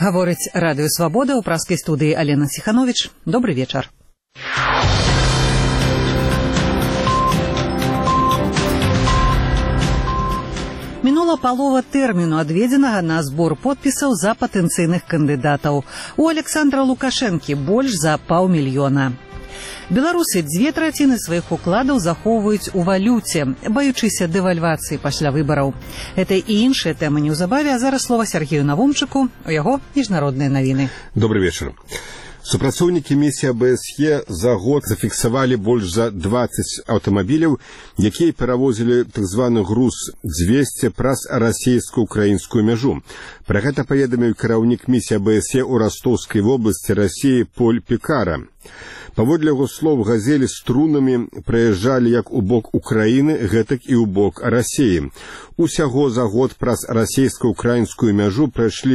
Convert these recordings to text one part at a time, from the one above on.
Гаворыць Радыё Свабода, у праскай студыі Алена Сіханович. Добры вечар. Мінула палова тэрміну, адведзенага на збор подпісаў за патэнцыйных кандыдатаў. У Александра Лукашэнкі больш за 500 000. Беларусы 2/3 сваіх укладаў захоўваюць у валюце, баючыся дэвальвацыі пасля выбараў. Гэта і іншыя тэмы неўзабаве, а зараз слова Сергею Навумчыку, у яго міжнародныя навіны. Добрый вечар. Супрацоўнікі місіі АБСЕ за год зафіксавалі больш за 20 аўтамабіляў, якія перавозілі так званы груз 200 праз расійска-украінскую мяжу. Пра гэта паведаміў кіраўнік місіі АБСЕ ў Ростовскай вобласці Расіі Поль Пікара. Паводле яго слоў, газелі з трунамі праязджалі як у бок Украіны, гэтак і ў бок Расіі. Усяго за год праз расійска-украінскую мяжу прайшлі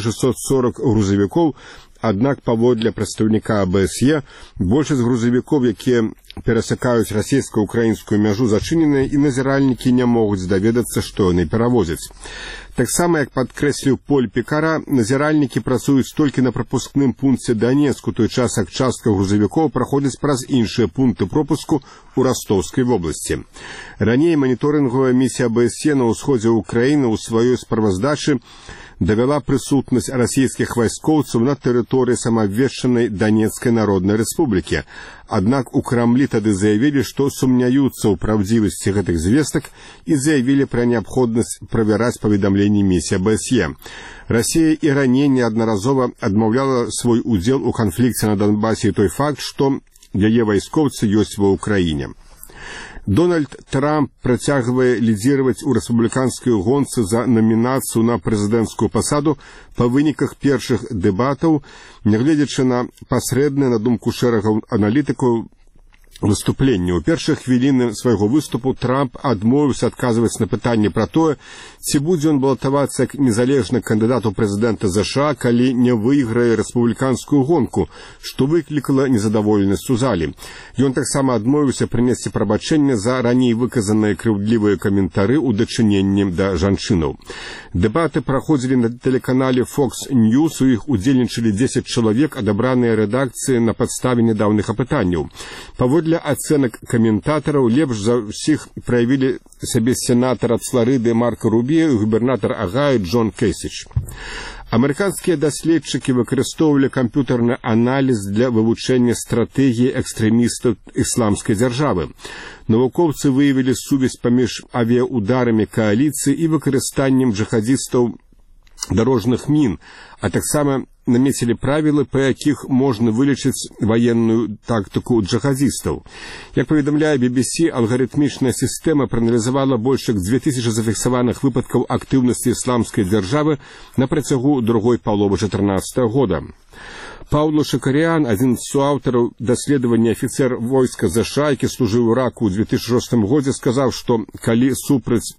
1640 грузавікоў, аднак паводле прадстаўніка АБСЕ большасць грузавікоў, якія перасякаюць расійска-украінскую мяжу, зачыненыя, і назіральнікі не могуць даведацца, што яны перавозяць. Таксама, як падкрэсліў Поль Пікара, назіральнікі працуюць толькі на прапускным пункце Донецку, той час як частка грузавікоў праходзіць праз іншыя пункты пропуску ў Ростовскай вобласці. Раней маніторынгавая місія АБСЕ на ўсходзе Украіны ў сваёй справаздачы давяла прысутнасць расійскіх вайскоўцаў на тэрыторыі самаабвешчанай Донецкай Народнай Рэспублікі. Аднак у Крамлі тады заявілі, што сумняюцца ў праўдзівасці гэтых звестак і заявілі пра неабходнасць правяраць паведамленні місіі АБСЕ. Расія і раней неаднаразова адмаўляла свой удзел у канфлікце на Донбасе і той факт, што яе вайскоўцы ёсць ва ўкраіне. Дональд Трамп працягвае лідзіраваць у рэспубліканскай гонцы за намінацыю на прэзідэнцкую пасаду па выніках першых дэбатаў, нягледзячы на пасрэднае, на думку шэрагаў аналітыкаў, выступленне. У першыя хвіліны свайго выступу Трамп адмовіўся адказваць на пытанне пра тое, ці будзе ён балатавацца як незалежны кандыдат у прэзідэнта ЗША, калі не выйграе рэспубліканскую гонку, што выклікала незадаволенасць у залі. Ён таксама адмовіўся прынесці прабачэнне за раней выказаныя крыўдлівыя каментары ў дачыненні да жанчынаў. Дэбаты праходзілі на тэлеканале Fox News, у іх удзельнічалі 10 чалавек, адабраныя рэдакцыі на падставе нядаўных апытанняў. Паводле ацэнак каментатараў, лепш за ўсіх праявілі сябе сенатар ад Фларыды Марко Рубіо і губернатар Агаю Джон Кэсіч. Амерыканскія даследчыкі выкарыстоўвалі камп'ютарны аналіз для вывучэння стратэгіі экстрэмістаў ісламскай дзяржавы. Навукоўцы выявілі сувязь паміж авіяударамі кааліцыі і выкарыстаннем джихадзістаў дарожных мін, а таксама намецілі правілы, па якіх можна вылічыць ваенную тактыку джихадзістаў. Як паведамляе BBC, алгарытмічная сістэма прааналізавала больш як 2000 зафіксаваных выпадкаў актыўнасці ісламскай дзяржавы на працягу другой паловы 2014 года. Паўло Шакарян, адзін з суаўтараў даследавання, афіцэр войска ЗША, які служыў у Іраку ў 2006 годзе, сказаў, што калі супраць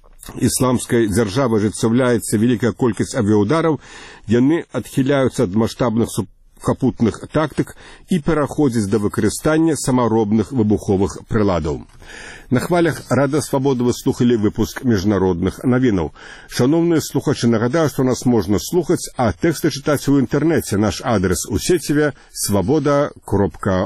ісламскай дзяржавы ажыццяўляецца вялікая колькасць авіяудараў, яны адхіляюцца ад маштабных сухапутных тактык і пераходзяць да выкарыстання самаробных выбуховых прыладаў. На хвалях Радыё Свабода вы слухалі выпуск міжнародных навінаў. Шановныя слухачы, нагадаю, што нас можна слухаць, а тэксты чытаць у інтэрнэце. Наш адрес у сеціве свабода.орг.